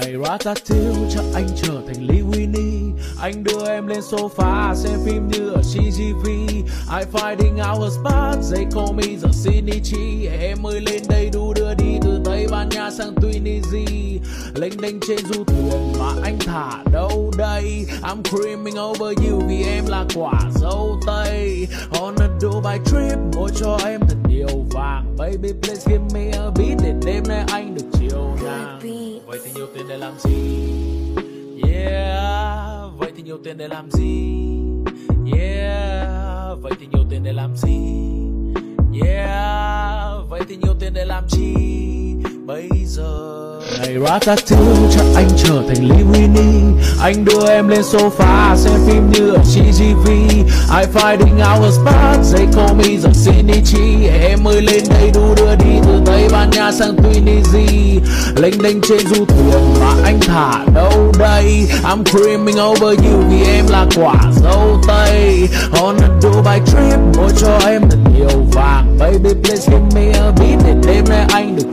Ngày Ratatouille chắc anh trở thành Lee Winnie. Anh đưa em lên sofa xem phim như ở CGV. I finding out her spot, they call me the Shinichi. Em ơi lên đây đu đưa đi từ Tây Ban Nha sang Tunisia. Lênh đênh trên du thuyền mà anh thả đâu đây? I'm creaming over you vì em là quả dâu tây. On a Dubai trip mua cho em thật nhiều vàng. Baby please give me a beat để đêm nay anh được chiều nàng. Vậy thì nhiều tiền để làm gì? Yeah, vậy thì nhiều tiền để làm gì? Yeah, vậy thì nhiều tiền để làm gì? Yeah, vậy thì nhiều tiền để làm chi? Bây giờ ngày Ratatouille chắc anh trở thành Lee Winnie. Anh đưa em lên sofa xem phim như ở CGV. I finding out her spot, they call me the Shinichi. Em ơi lên đây đu đưa đi từ Tây Ban Nha sang Tunisia. Lênh đênh trên du thuyền mà anh thả đâu đây? I'm creaming over you vì em là quả dâu tây. On a Dubai trip mua cho em thật nhiều vàng. Baby please give me a beat để đêm nay anh được